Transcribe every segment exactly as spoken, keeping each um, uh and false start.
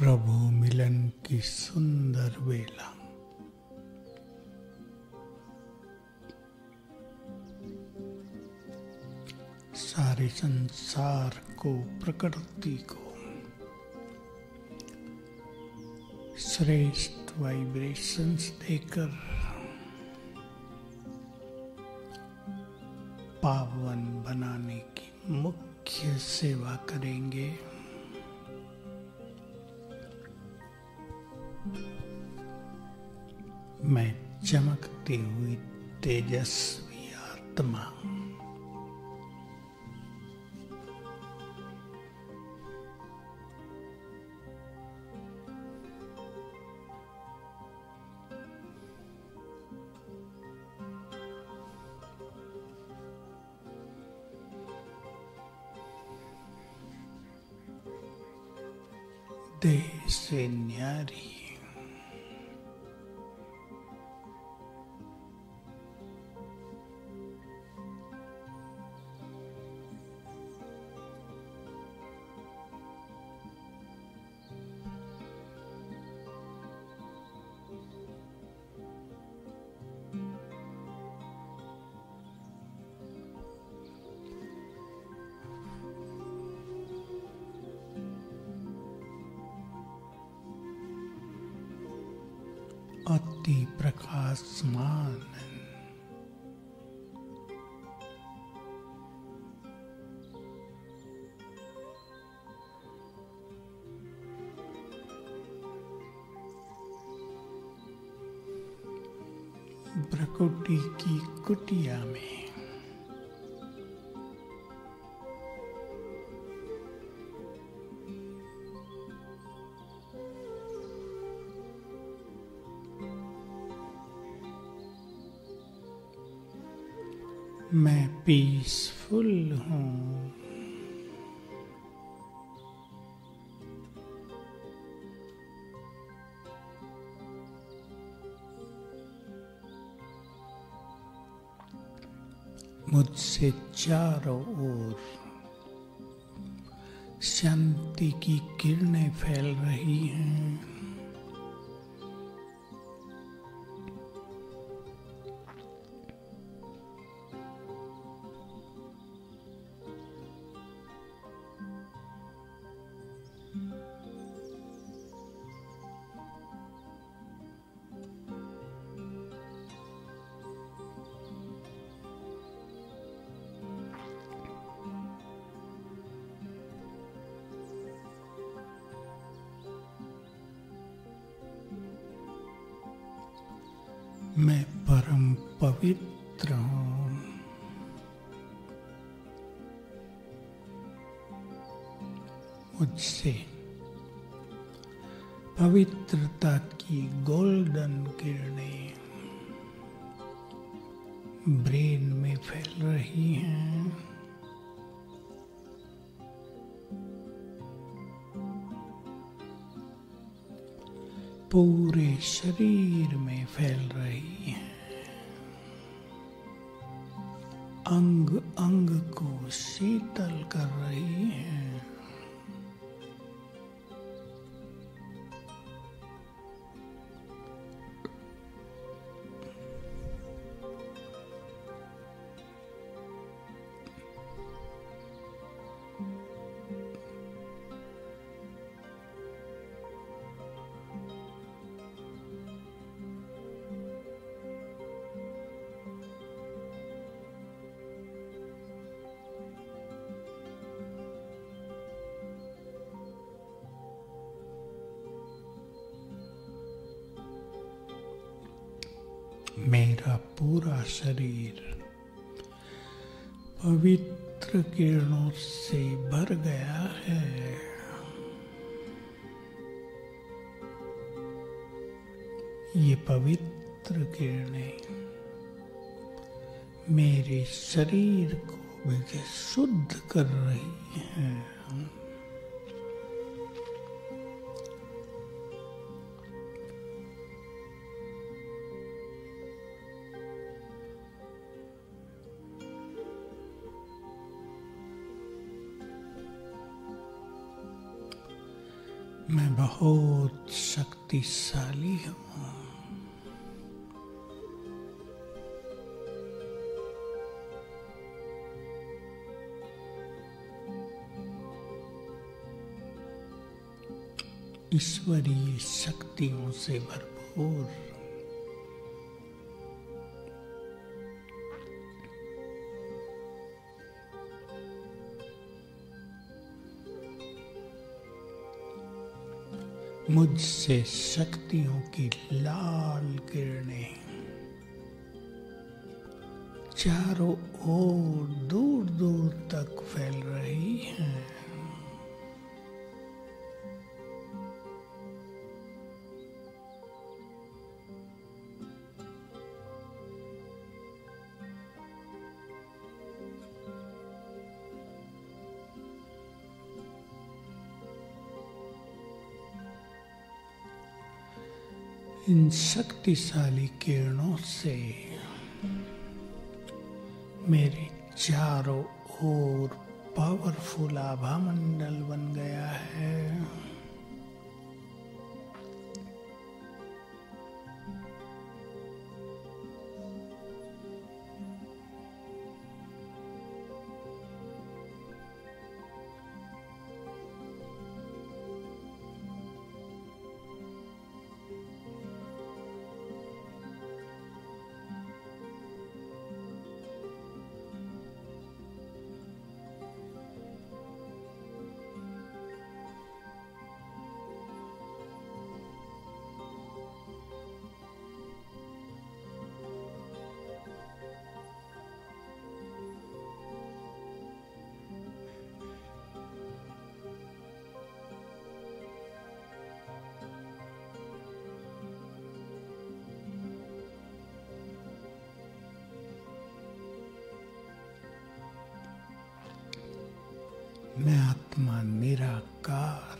प्रभु मिलन की सुंदर बेला। सारे संसार को, प्रकृति को श्रेष्ठ वाइब्रेशंस देकर पावन बनाने की मुख्य सेवा करेंगे। मैं चमकती हुई तेजस्वी आत्मा देह से न्यारी अति प्रकाशमान प्रकृति की कुटिया में मैं पीसफुल हूँ। मुझसे चारों ओर शांति की किरणें फैल रही हैं। मैं परम पवित्र हूँ। मुझसे पवित्रता की गोल्डन किरणें ब्रेन में फैल रही हैं। पूरे शरीर में फैल रही है। अंग अंग को शीतल कर रही है। मेरा पूरा शरीर पवित्र किरणों से भर गया है। ये पवित्र किरणें मेरे शरीर को भी शुद्ध कर रही हैं। मैं बहुत शक्तिशाली हूँ। ईश्वरीय शक्तियों से भरपूर। मुझसे शक्तियों की लाल किरणें चारों ओर दूर दूर तक फैल रही हैं। इन शक्तिशाली किरणों से मेरे चारों ओर पावरफुल आभा मंडल बन गया है। मैं आत्मा निराकार,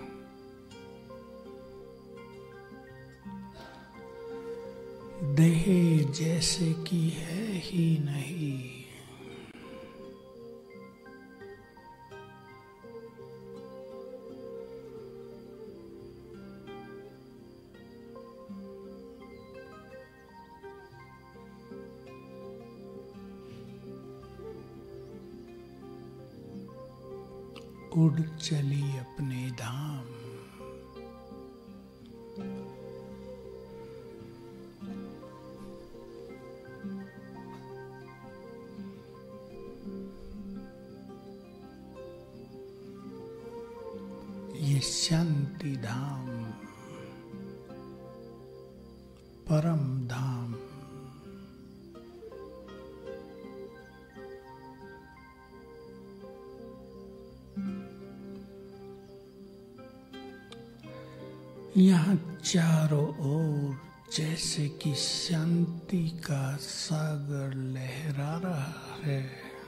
देह जैसे कि है ही नहीं। उड़ चली अपने धाम, ये शांति धाम, परम धाम, यहाँ चारों ओर जैसे कि शांति का सागर लहरा रहा है।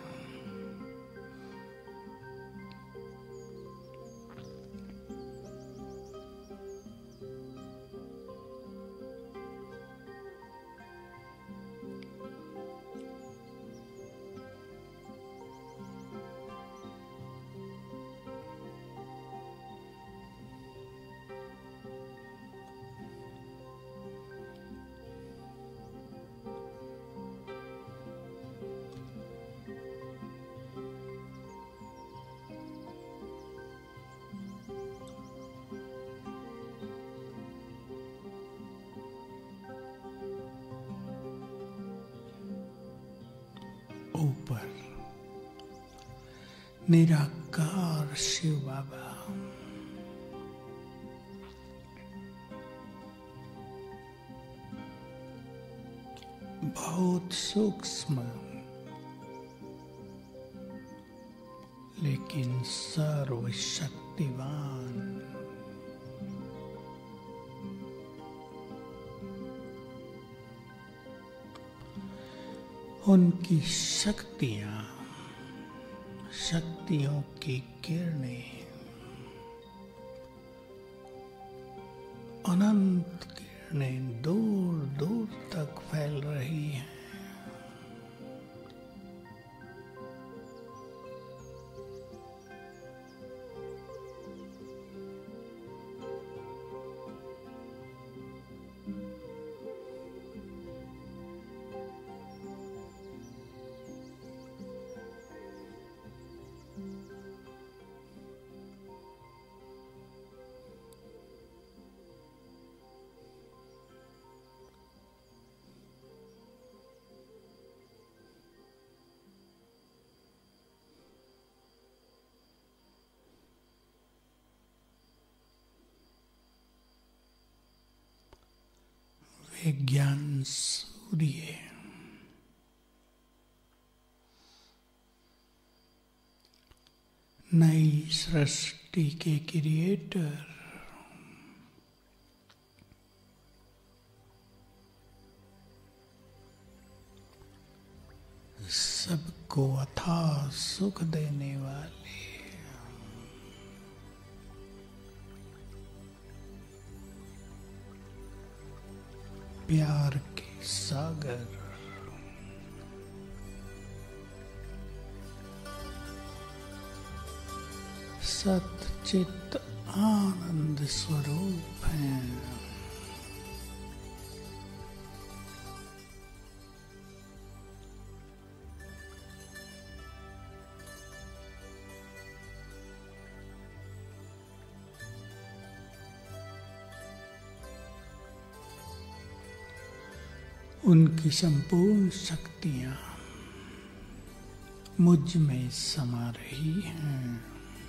ऊपर निराकार शिव बाबा, बहुत सूक्ष्म लेकिन सर्वशक्तिवान, उनकी शक्तियां, शक्तियों की किरणें अनंत किरणें दूर दूर तक फैल रही हैं। विज्ञान सूर्य नई सृष्टि के क्रिएटर सबको अथाह सुख देने वाले प्यार के सागर सच्चित आनंद स्वरूप हैं। उनकी संपूर्ण शक्तियां मुझ में समा रही हैं।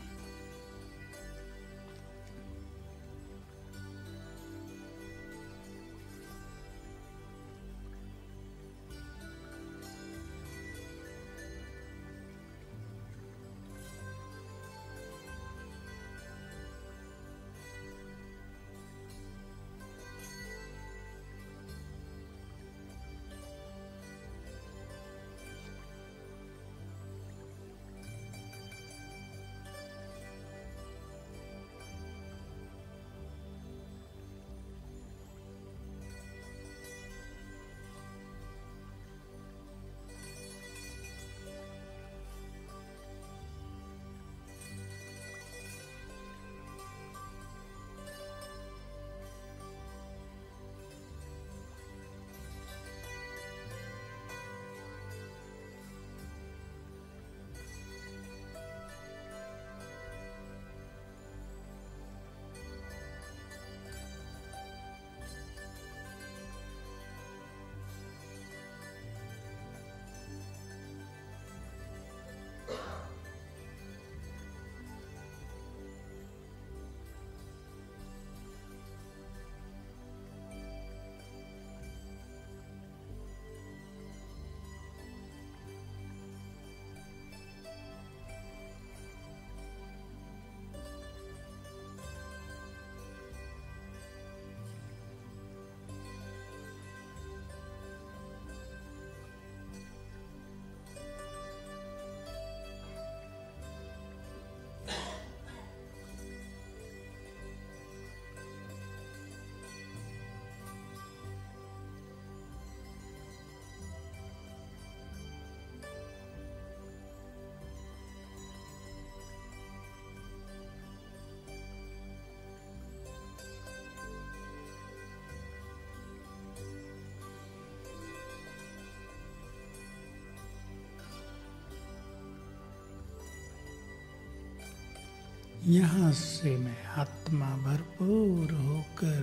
यहाँ से मैं आत्मा भरपूर होकर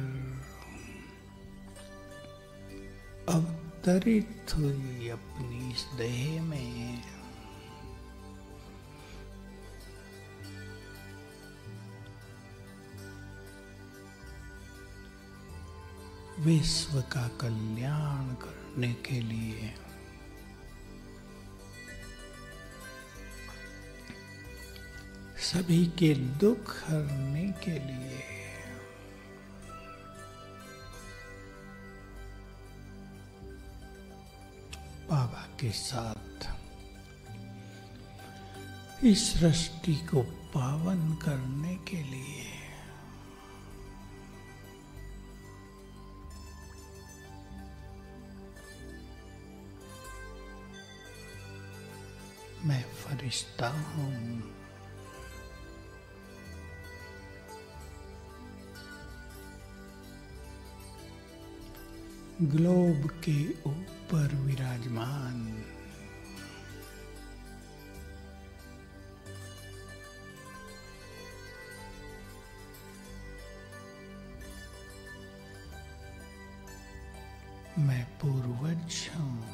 अवतरित हुई अपनी इस देह में विश्व का कल्याण करने के लिए सभी के दुख हरने के लिए बाबा के साथ इस सृष्टि को पावन करने के लिए मैं फरिश्ता हूं। ग्लोब के ऊपर विराजमान मैं पूर्वज हूं।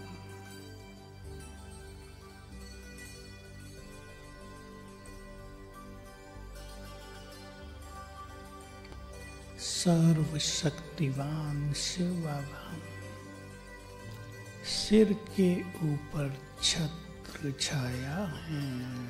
सर्वशक्तिवान शिव बाबा सिर के ऊपर छत्र छाया है।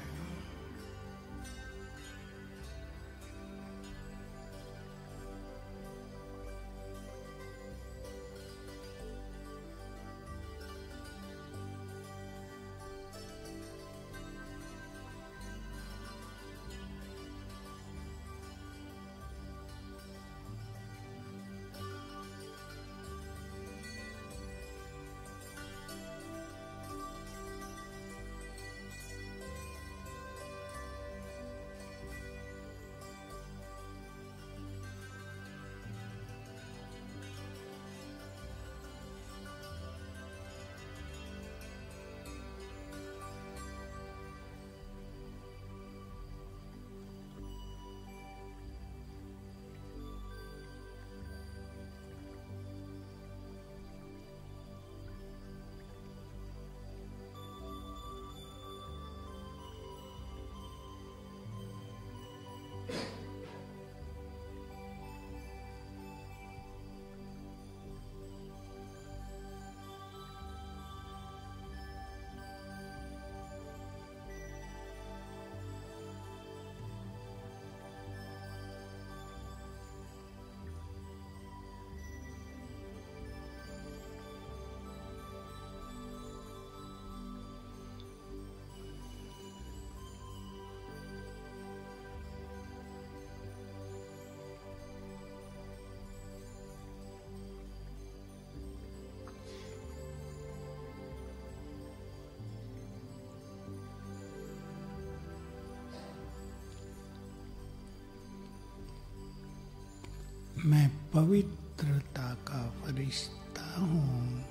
मैं पवित्रता का फरिश्ता हूँ।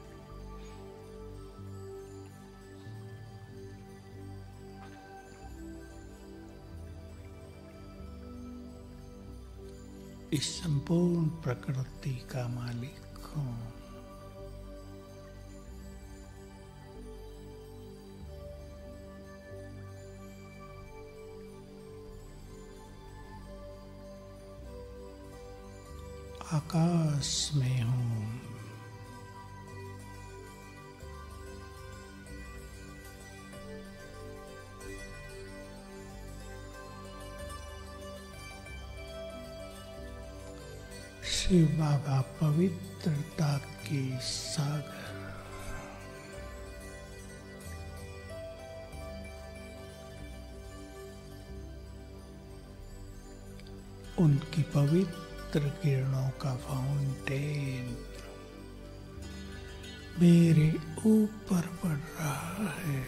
इस संपूर्ण प्रकृति का मालिक हूँ। आकाश में हूँ। शिव बाबा पवित्रता के सागर, उनकी पवित्र किरणों का फाउंटेन मेरे ऊपर पड़ रहा है।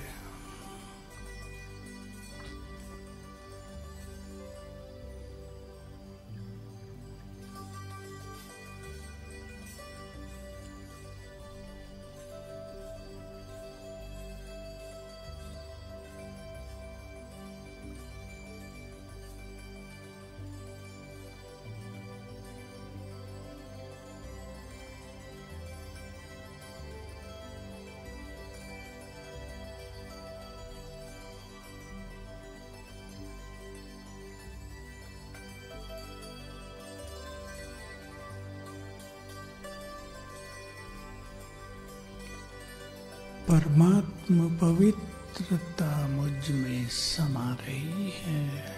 परमात्मा पवित्रता मुझ में समा रही है।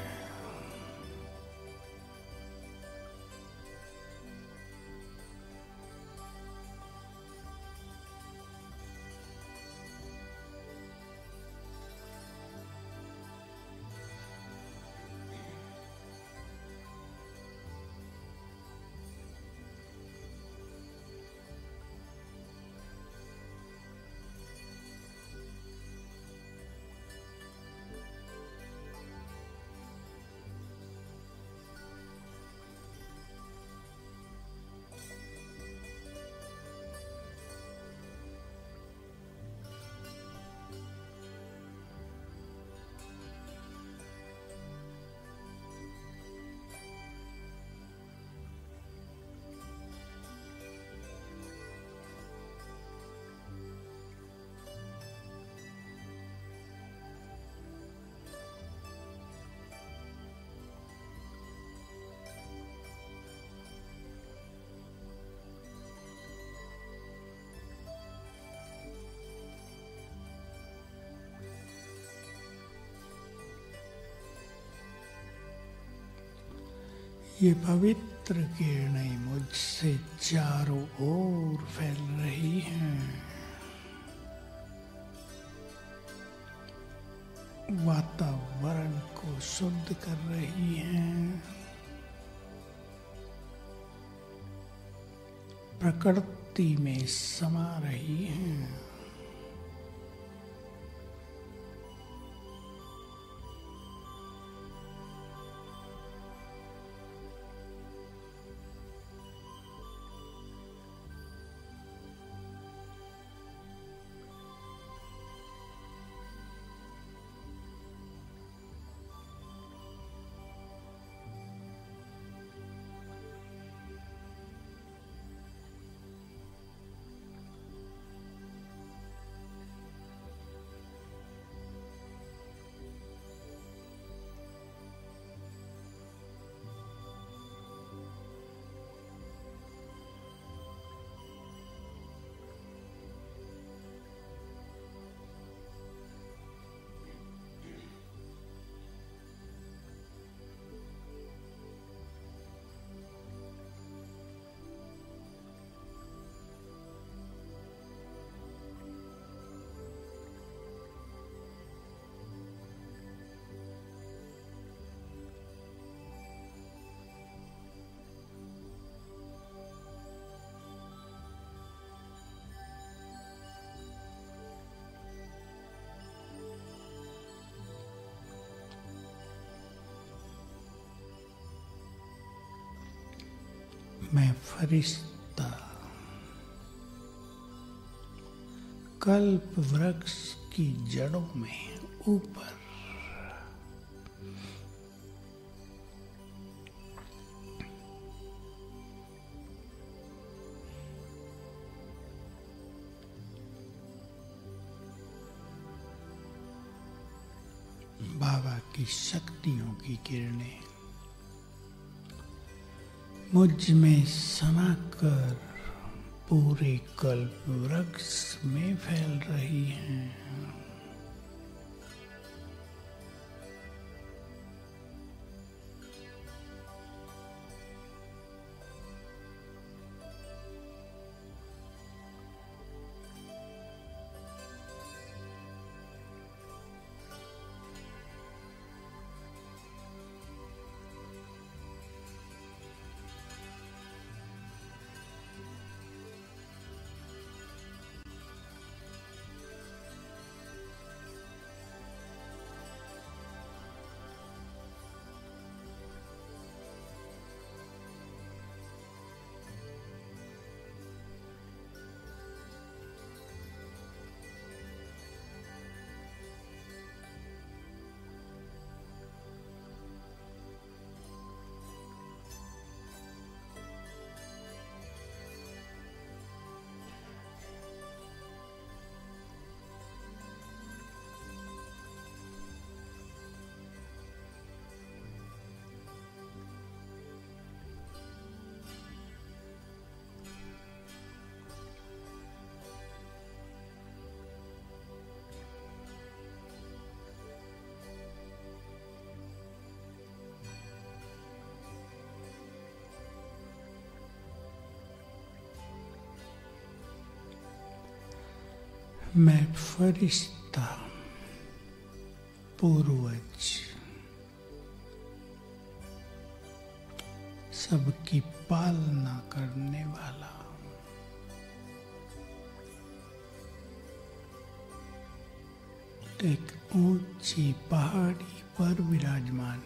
ये पवित्र किरणें मुझसे चारों ओर फैल रही हैं। वातावरण को शुद्ध कर रही हैं। प्रकृति में समा रही हैं। मैं फरिश्ता कल्प वृक्ष की जड़ों में ऊपर बाबा की शक्तियों की किरणें मुझ में समाकर पूरे कल्प वृक्ष में फैल रही हैं। मैं फरिश्ता पूर्वज सबकी पालना करने वाला एक ऊंची पहाड़ी पर विराजमान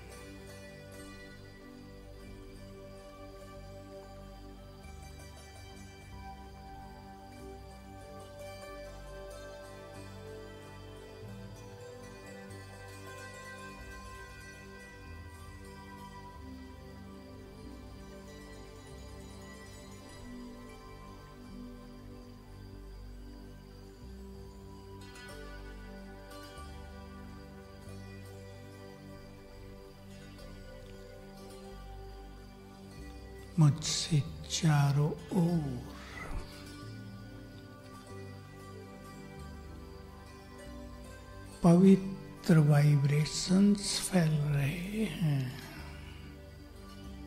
मुझसे चारों ओर पवित्र वाइब्रेशंस फैल रहे हैं।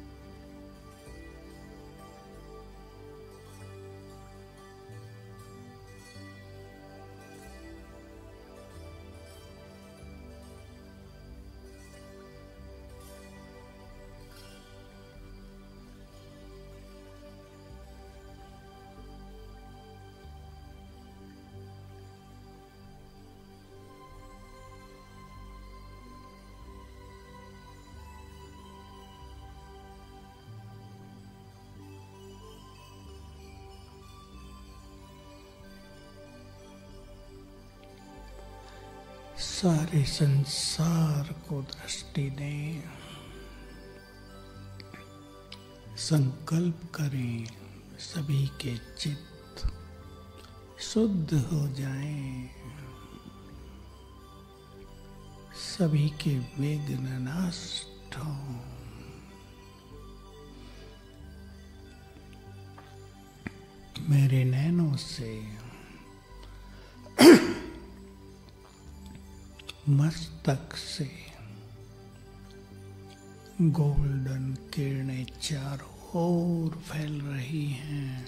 सारे संसार को दृष्टि दें, संकल्प करें सभी के चित्त शुद्ध हो जाएं, सभी के विघ्न नष्ट हों। मेरे नैनों से मस्तक से गोल्डन किरणें चारों ओर फैल रही हैं।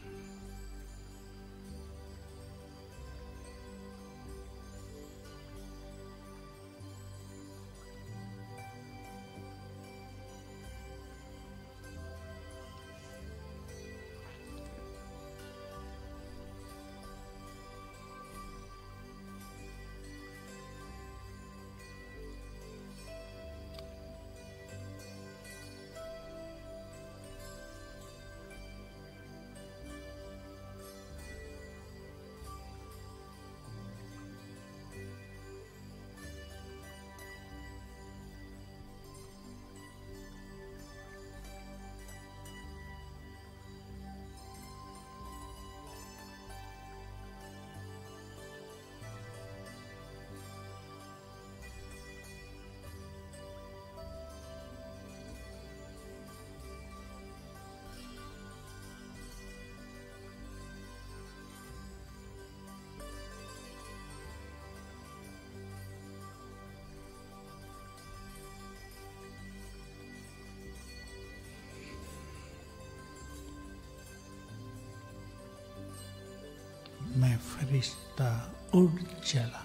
मैं फरिश्ता उड़ चला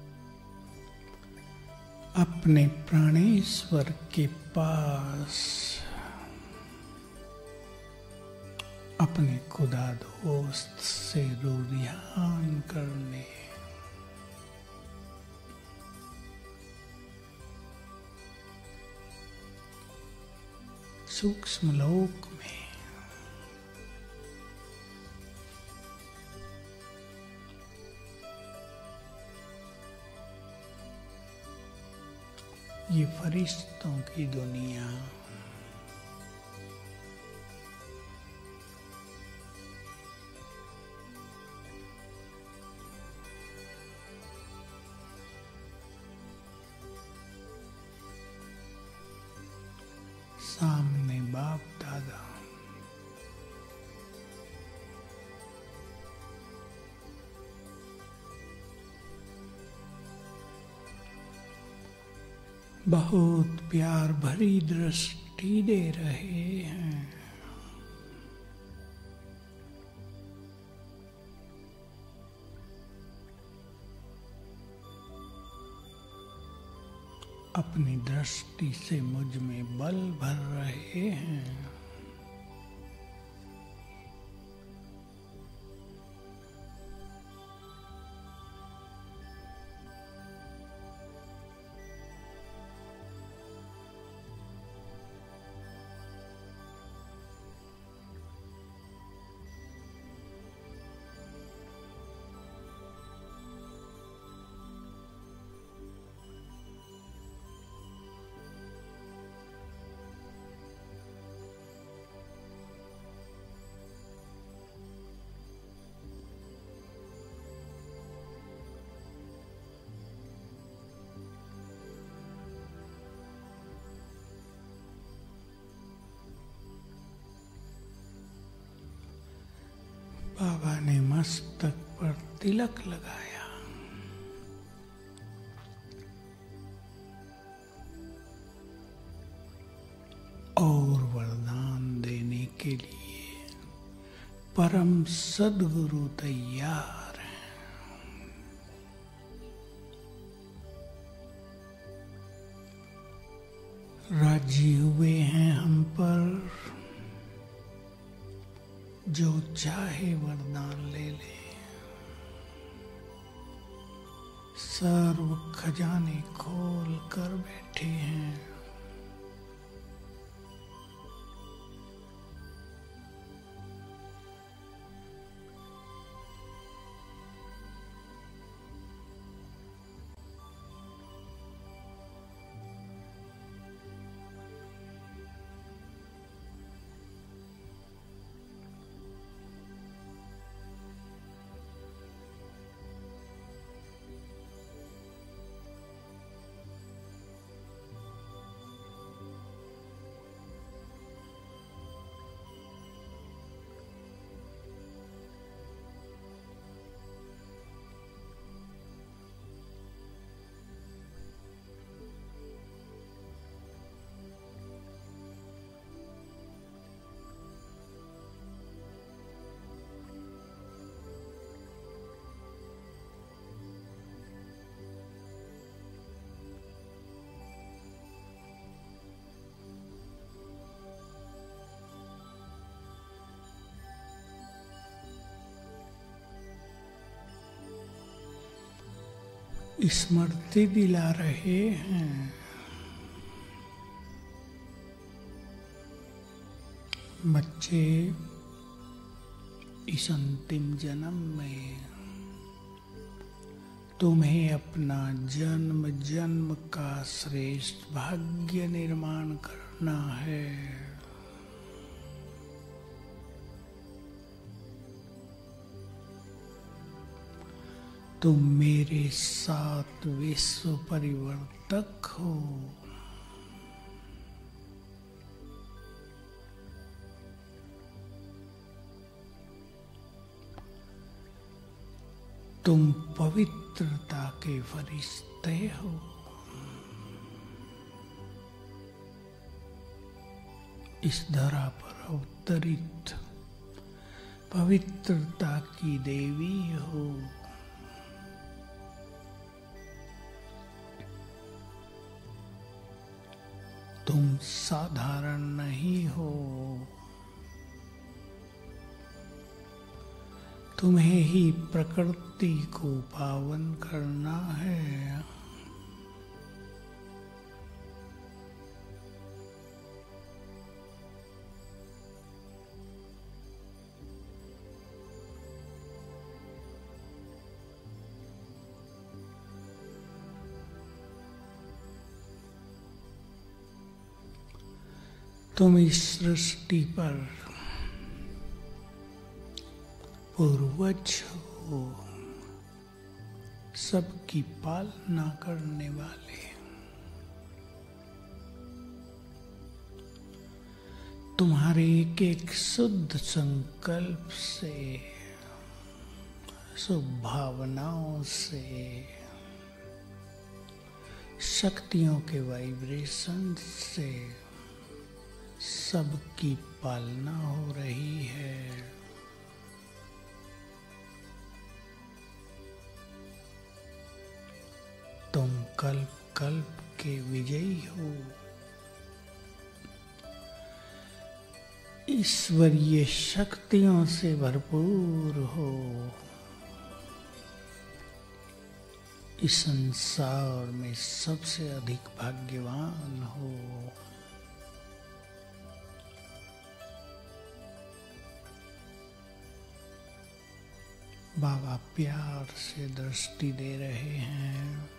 अपने प्राणेश्वर के पास, अपने खुदा दोस्त से रूरियान करने। सूक्ष्म लोक में ये फरिश्तों की दुनिया, सामने बाप दादा, बहुत प्यार भरी दृष्टि दे रहे हैं। अपनी दृष्टि से मुझ में बल भर रहे हैं। बाबा ने मस्तक पर तिलक लगाया। और वरदान देने के लिए परम सद्गुरु तैयार हैं। राजी हुए हैं हम पर, जो चाहे वरदान ले ले। सर्व खजाने खोल कर बैठे हैं। स्मृति दिला रहे हैं। बच्चे, इस अंतिम जन्म में तुम्हें अपना जन्म जन्म का श्रेष्ठ भाग्य निर्माण करना है। तुम मेरे साथ विश्व परिवर्तक हो। तुम पवित्रता के फरिश्ते हो। इस धरा पर अवतरित पवित्रता की देवी हो। तुम साधारण नहीं हो। तुम्हें ही प्रकृति को पावन करना है। तुम इस सृष्टि पर पूर्वज हो, सबकी पालना करने वाले। तुम्हारे एक एक शुद्ध संकल्प से, शुभ भावनाओं से शक्तियों के वाइब्रेशन से सबकी पालना हो रही है। तुम कल्प कल्प के विजयी हो। ईश्वरीय शक्तियों से भरपूर हो। इस संसार में सबसे अधिक भाग्यवान हो। बाबा प्यार से दृष्टि दे रहे हैं।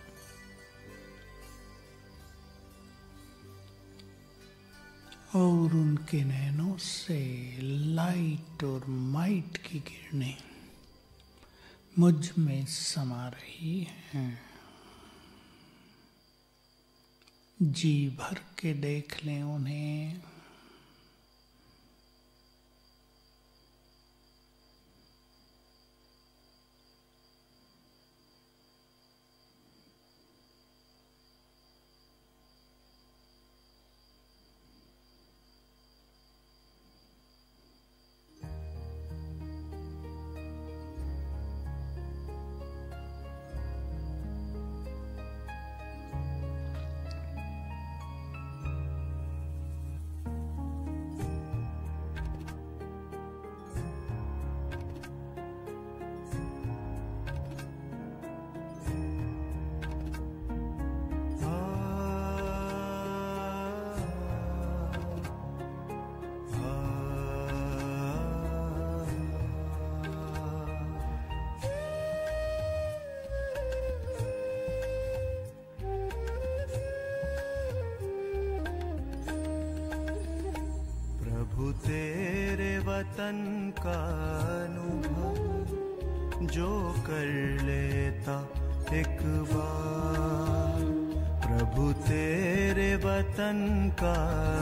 और उनके नैनों से लाइट और माइट की किरणें मुझ में समा रही हैं। जी भर के देख लें उन्हें। तेरे वतन का अनुभव जो कर लेता एक बार, प्रभु तेरे वतन का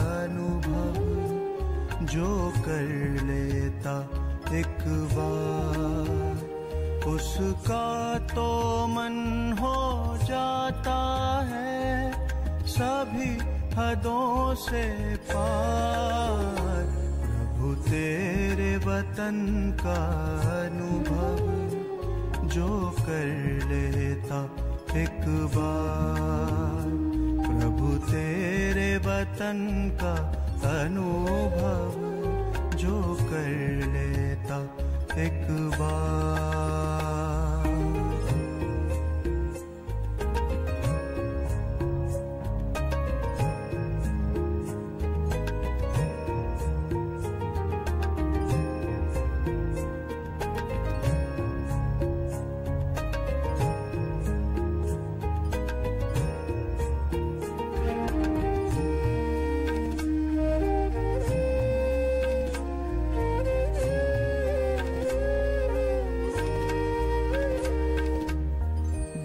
अनुभव जो कर लेता एक बार, उसका तो मन हो जाता है सभी हदों से पार। प्रभु तेरे वतन का अनुभव जो कर लेता एक बार, प्रभु तेरे वतन का अनुभव जो कर लेता एक बार।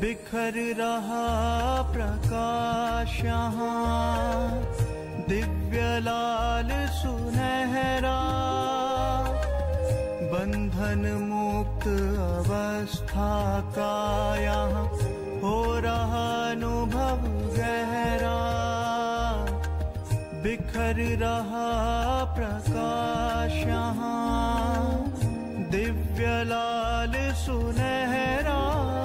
बिखर रहा प्रकाश यहाँ, दिव्य लाल सुनहरा, बंधन मुक्त अवस्था का यहाँ हो रहा अनुभव गहरा। बिखर रहा प्रकाश यहाँ, दिव्य लाल सुनहरा,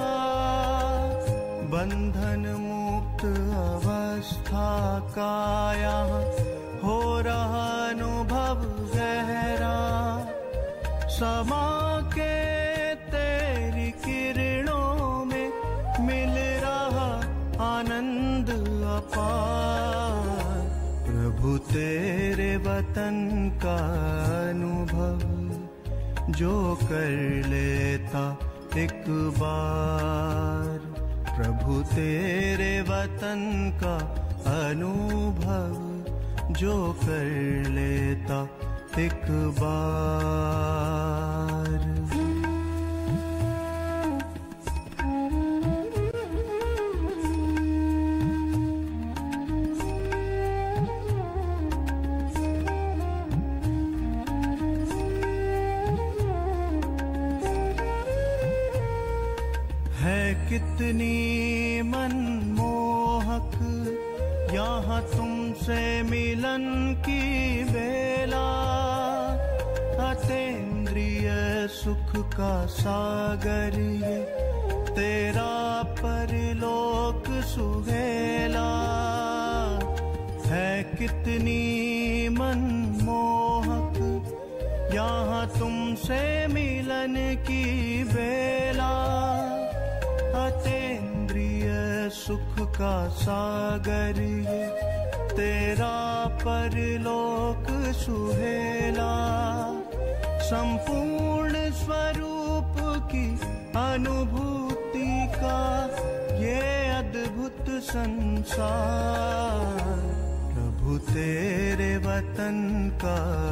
बंधन मुक्त अवस्था का यहाँ हो रहा अनुभव गहरा। समा के तेरी किरणों में मिल रहा आनंद अपार। प्रभु तेरे वतन का अनुभव जो कर लेता एक बार। प्रभु तेरे वतन का अनुभव जो कर लेता एक बार। है कितनी मनमोहक यहाँ तुमसे मिलन की बेला। अतीन्द्रिय सुख का सागर ये तेरा परलोक सुहेला। है कितनी मनमोहक यहाँ तुमसे मिलन की बेला। अतीन्द्रिय सुख का सागर ये तेरा परलोक सुहेला। संपूर्ण स्वरूप की अनुभूति का ये अद्भुत संसार। प्रभु तेरे वतन का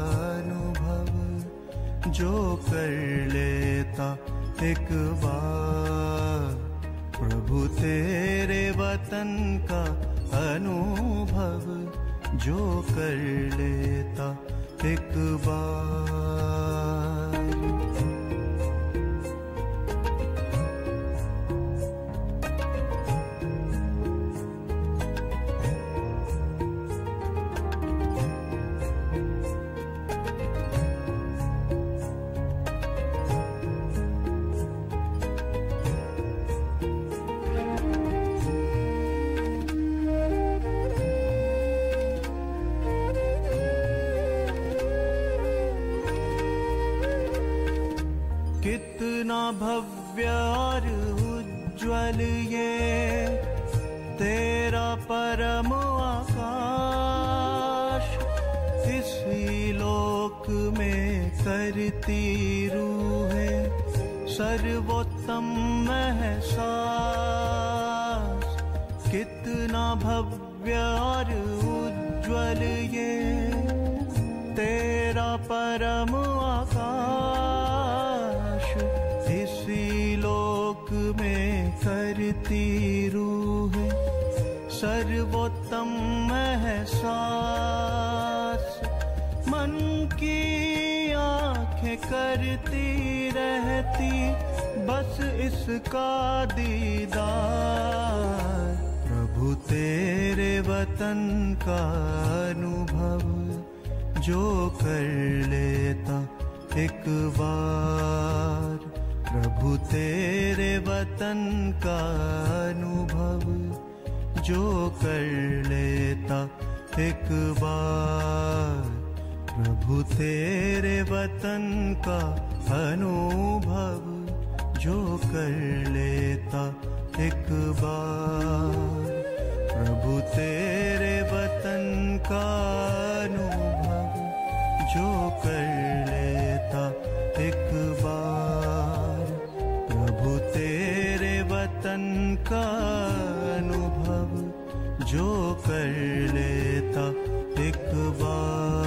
अनुभव जो कर लेता एक बार। प्रभु तेरे वतन का अनुभव जो कर लेता एक बार। कितना भव्य और उज्ज्वल ये तेरा परम आकाश। इसी लोक में करती रूहें सर्वोत्तम एहसास। कितना भव्य और उज्ज्वल ये तेरा परम आकाश। इसी लोक में करती रूहें सर्वोत्तम एहसास। मन की आंखें करती रहती बस इसका दीदार। प्रभु तेरे वतन का अनुभव जो कर लेता एक बार। प्रभु तेरे वतन का अनुभव जो कर लेता एक बार। प्रभु तेरे वतन का अनुभव जो कर लेता एक बार। प्रभु तेरे वतन का अनुभव जो कर लेता एक बार। प्रभु तेरे वतन का अनुभव जो कर लेता एक बार।